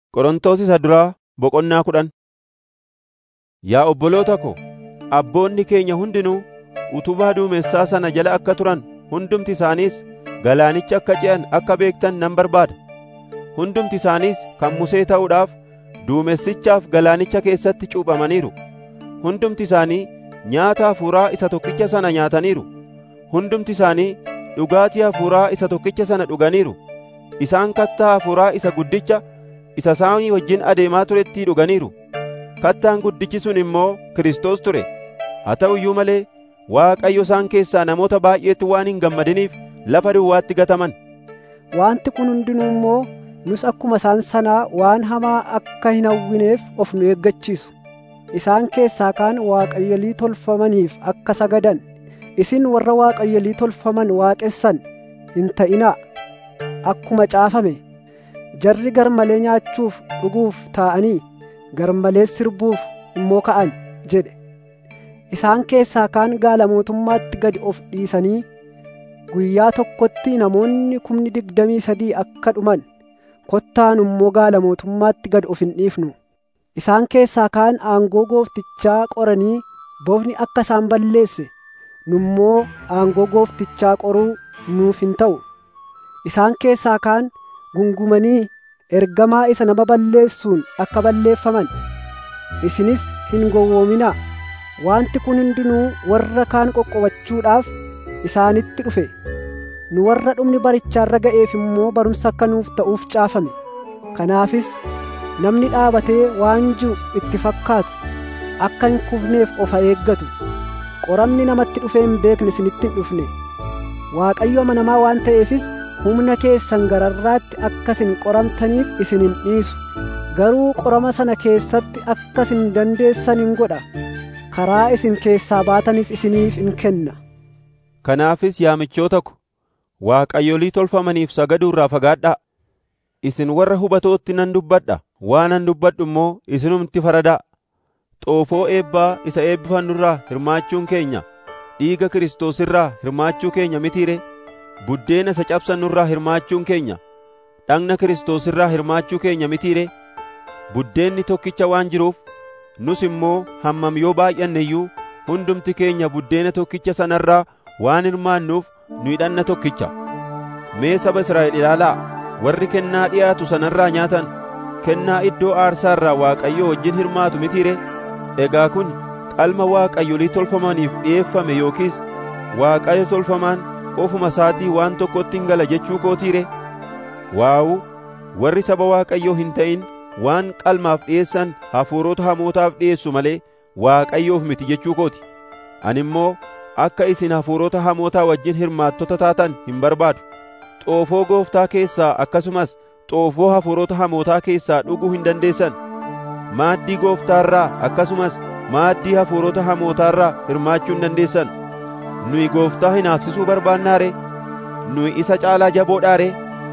Qorontos isa duraa boqonnaa 10. Yaa obboloota ko, abboonni keenya hundinuu utubaa duumessaa sana jala akka turan, hundumti isaaniis galaanicha akka ce'an akka beektan nan barbaada. Hundumti isaaniis kan Musee ta'uudhaaf duumessichaaf galaanicha keessatti cuuphamaniiru. Hundumti isaanii nyaata hafuuraa isa tokkicha sana nyaataniiru. Hundumti isaanii dhugaatii hafuuraa isa tokkicha sana dhuganiiru. Isaan kattaa hafuuraa isa guddicha isa isaanii wajjin adeemaa turettii dhuganiiru. Kattaan guddichi sun immoo Kiristoos ture. Haa ta'u iyyuu malee Waaqayyo isaan keessaa namoota baay'eetti waan hin gammadiniif lafa duwwaatti gataman. Wanti kun hundinuu immoo nus akkuma isaan sanaa waan hamaa akka hin hawwineef of nu eeggachiisu. Isaan keessaa kaan waaqayyolii tolfamaniif akka sagadan, isin warra waaqayyolii tolfaman waaqessan hin ta'inaa. Akkuma caafame, jarri garmalee nyaachuuf dhuguuf taa'anii garmalee sirbuuf immoo ka'an jedhe. Isaan keessaa kaan gaalamootummaatti gad of dhiisanii guyyaa tokkotti namoonni 23,000 akka dhuman, kottaa nu immoo gaalamootummaatti gad of hin dhiifnu. Isaan keessaa kaan aangoo gooftichaa qoranii bofni akka isaan balleesse, nu immoo aangoo gooftichaa qoruu nuuf hin ta'u. Isaan keessaa kaan gungumanii ergamaa isa nama balleessuun akka balleeffaman. Isinis hin gowwoominaa. Wanti kun hundinuu warra kaan qoqqobachuudhaaf isaanitti dhufe. Nu warra dhumni barichaarra ga'eef immoo barumsa akka nuuf ta'uuf caafame. Kanaafis namni dhaabatee waan jiru itti fakkaatu akka hin kufneef of eeggatu. Qoramni namatti dhufee hin beekne isinitti hin dhufne. Waaqayyo amanamaa waan ta'eefis humna keessan gararraatti akka isin qoramtaniif isin hin dhiisu. Garuu qorama sana keessatti akka isin dandeessan hin godha. Karaa isin keessaa baatanis isiniif in kenna. Kanaafis yaa michoota ko, waaqayyolii tolfamaniif sagaduu irraa fagaadhaa. Isin warra hubatootti nan dubbadha, waanan dubbadhu immoo isinumti faradaa. Xoofoo eebbaa isa eebbifannu irraa hirmaachuun keenya, dhiiga Kiristoos irraa hirmaachuu keenya mitiire? Buddeena isa cabsannu irraa hirmaachuun keenya, dhagna Kiristoos irraa hirmaachuu keenya mitiire? Buddeenni tokkicha waan jiruuf, nus immoo hammam yoo baay'anne iyyuu hundumti keenya buddeena tokkicha sanarraa waan hirmaannuuf nu hidhanna tokkicha. Mee saba Israa'el ilaalaa, warri kennaa dhiyaatu sanarraa nyaatan, kennaa iddoo aarsaa irraa Waaqayyo wajjin hirmaatu mitiire? Egaa kun qalma waaqayyolii tolfamaniif dhi'eeffame yookiis Waaqayyo tolfamaan ofuma isaatii waan tokkotti hin gala jechuu kootiire? Waawu, warri saba Waaqayyoo hin ta'in waan qalmaaf dhi'eessan hafuurota hamootaaf dhi'eessu malee Waaqayyoof miti jechuu kooti. Ani immoo akka isin hafuurota hamootaa wajjin hirmaattota taatan hin barbaadu. Xoofoo gooftaa keessaa akkasumas xoofoo hafuurota hamootaa keessaa dhuguu hin dandeessan. Maaddii gooftaarraa akkasumas maaddii hafuurota hamootaarraa hirmaachuu hin dandeessan. Nuyi gooftaa hinaafsisuu barbaannaare? Nuyi isa caalaa jaboodhaare?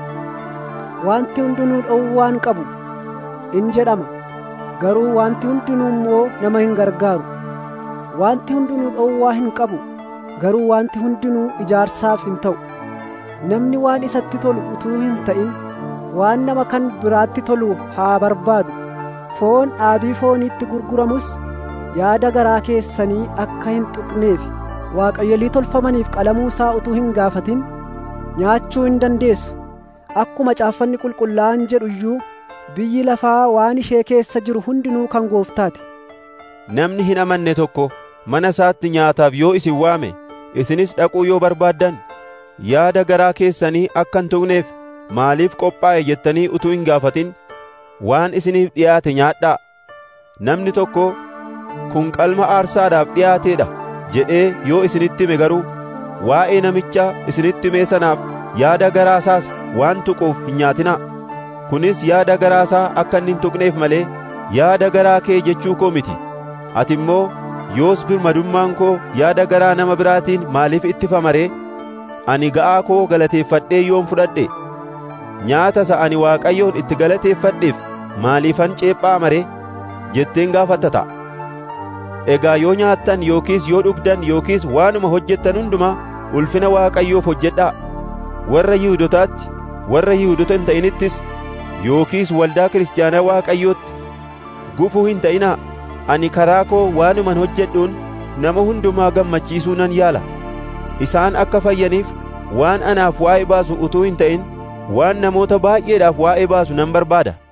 Wanti hundinuu dhowwaan qabu in jedhama, garuu wanti hundinuu immoo nama hin gargaaru. Wanti hundinuu dhowwaa hin qabu, garuu wanti hundinuu ijaarsaaf hin ta'u. Namni waan isatti tolu utuu hin ta'in waan nama kan biraatti tolu haa barbaadu. Foon dhaabii fooniitti gurguramus yaada garaa keessanii akka hin tuqneef waaqayyolii tolfamaniif qalamuu isaa utuu hin gaafatin nyaachuu hin dandeessu. Akkuma caaffanni qulqullaa'aan jedhu iyyuu biyyi lafaa waan ishee keessa jiru hundinuu kan gooftaati. Namni hin amanne tokko mana isaatti nyaataaf yoo isin waame, isinis dhaquu yoo barbaaddan, yaada garaa keessanii akka hin tuqneef maaliif qophaa'e jettanii utuu hin gaafatin waan isiniif dhiyaate nyaadhaa. Namni tokko kun qalma aarsaadhaaf dhiyaateedha jedhee yoo isinitti hime garuu waa'ee namicha isinitti himee sanaaf yaada garaasaas waan tuquuf hin nyaatinaa. Kunis yaada garaasaa akka inni hin tuqneef malee yaada garaa kee jechuu koo miti. Ati immoo yoos birmadummaan koo yaada garaa nama biraatiin maaliif ittifama ree? Ani ga'aa koo galateeffadhee yoon fudhadhe, nyaata isa ani Waaqayyoon itti galateeffadheef maaliifan ceephaama ree? Jetteen gaafatta ta'a. Egaa yoo nyaattan yookiis yoo dhugdan yookiis waanuma hojjettan hundumaa ulfina Waaqayyoof hojjedhaa. Warra Yihuudotaatti, warra Yihuudota hin ta'inittis yookiis waldaa kiristaanaa Waaqayyootti gufuu hin ta'inaa. Ani karaa koo waanuman hojjedhuun nama hundumaa gammachiisuu nan yaala. Isaan akka fayyaniif waan anaaf waa'ee baasu utuu hin ta'in waan namoota baay'eedhaaf waa'ee baasu nan barbaada.